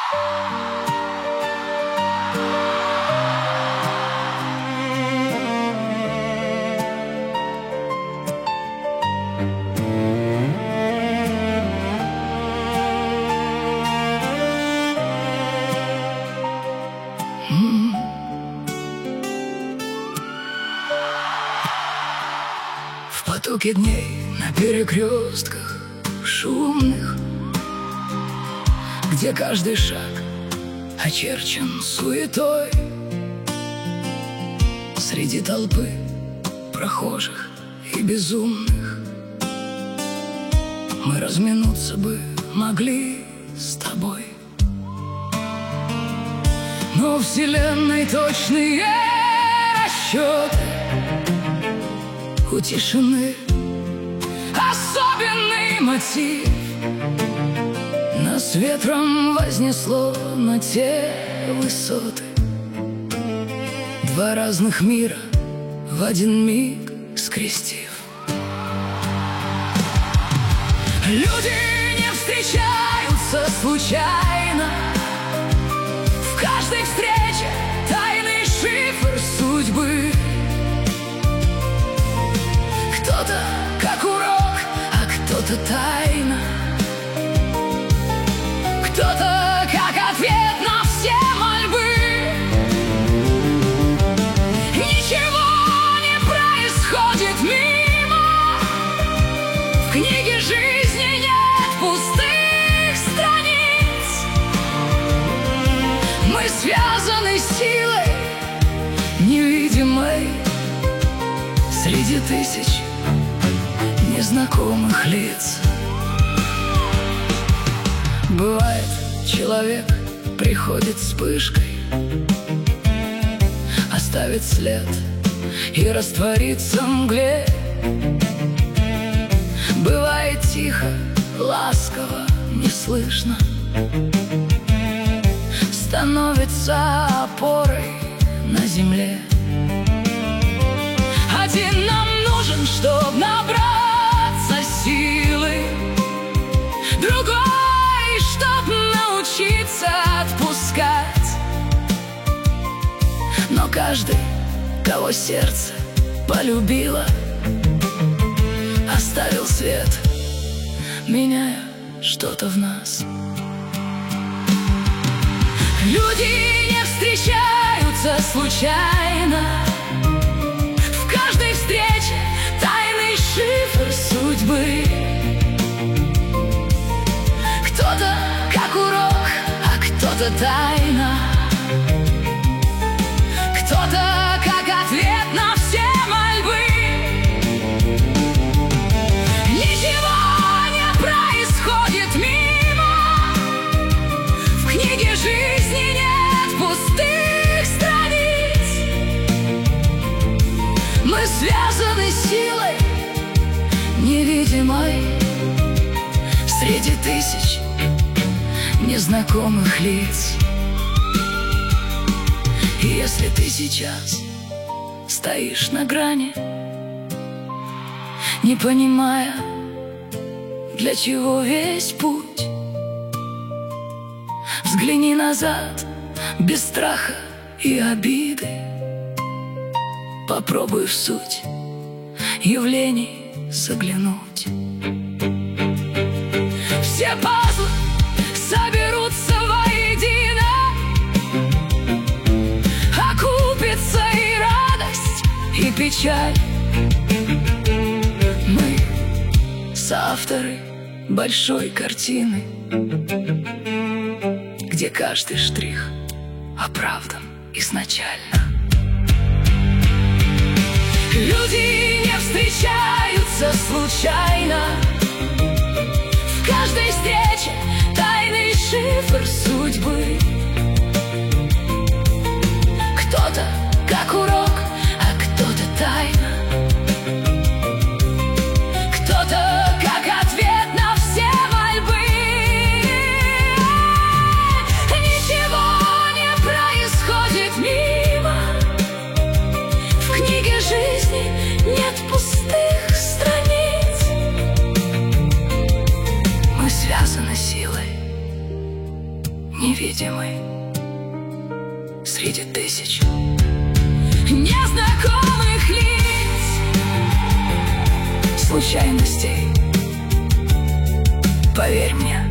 В потоке дней на перекрестках шумных, где каждый шаг очерчен суетой, среди толпы прохожих и безумных, мы разминуться бы могли с тобой. Но в вселенной точные расчеты, у тишины особенный мотив. Нас ветром вознесло на те высоты, два разных мира в один миг скрестив. Люди не встречаются случайно, в каждой встрече тайный шифр судьбы. Кто-то как урок, а кто-то тайна, кто-то как ответ на все мольбы. Ничего не происходит мимо, в книге жизни нет пустых страниц. Мы связаны силой невидимой среди тысяч незнакомых лиц. Бывает, человек приходит вспышкой, оставит след и растворится в мгле. Бывает тихо, ласково, неслышно, становится опорой на земле. Один нам нужен, чтоб набраться силы, другой, чтоб научиться отпускать. Но каждый, кого сердце полюбило, оставил свет, меняя что-то в нас. Люди не встречаются случайно, в каждой встрече тайный шифр судьбы. Кто-то как урок, а кто-то тайна, кто-то как ответ на все мольбы. Ничего не происходит мимо, в книге жизни нет пустых страниц. Мы связаны силой невидимой среди тысяч незнакомых лиц. И если ты сейчас стоишь на грани, не понимая, для чего весь путь, взгляни назад без страха и обиды. Попробуй в суть явлений заглянуть. Все пазлы соберутся воедино, окупится и радость, и печаль. Мы соавторы большой картины, где каждый штрих оправдан изначально. Люди не встречаются случайно, в каждой встрече тайный шифр судьбы. Кто-то как урок, а кто-то тайна, кто-то как ответ на все мольбы. Ничего не происходит мимо, в книге жизни нет пустых страниц. Мы связаны силой невидимый среди тысяч незнакомых лиц, случайностей. Поверь мне,